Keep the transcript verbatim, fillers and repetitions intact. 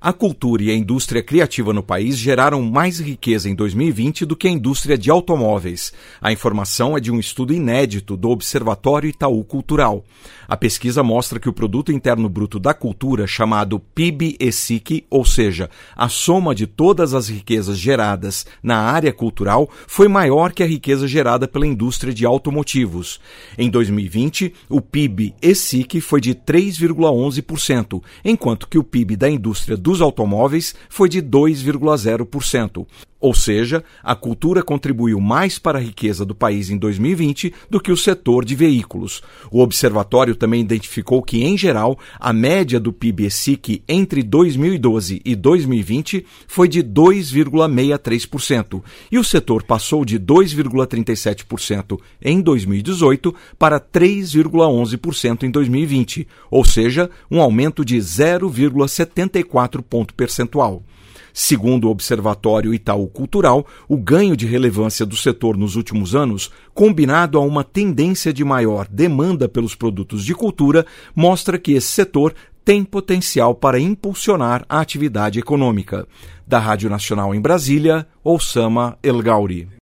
A cultura e a indústria criativa no país geraram mais riqueza em dois mil e vinte do que a indústria de automóveis. A informação é de um estudo inédito do Observatório Itaú Cultural. A pesquisa mostra que o Produto Interno Bruto da Cultura, chamado P I B e S I C, ou seja, a soma de todas as riquezas geradas na área cultural, foi maior que a riqueza gerada pela indústria de automotivos. Em dois mil e vinte, o P I B e S I C foi de três vírgula onze por cento, enquanto que o P I B da indústria do dos automóveis foi de dois vírgula zero por cento. Ou seja, a cultura contribuiu mais para a riqueza do país em dois mil e vinte do que o setor de veículos. O observatório também identificou que, em geral, a média do P I B e S I C entre dois mil e doze e dois mil e vinte foi de dois vírgula sessenta e três por cento, e o setor passou de dois vírgula trinta e sete por cento em dois mil e dezoito para três vírgula onze por cento em dois mil e vinte, ou seja, um aumento de zero vírgula setenta e quatro ponto percentual. Segundo o Observatório Itaú Cultural, o ganho de relevância do setor nos últimos anos, combinado a uma tendência de maior demanda pelos produtos de cultura, mostra que esse setor tem potencial para impulsionar a atividade econômica. Da Rádio Nacional em Brasília, Oussama El Gauri.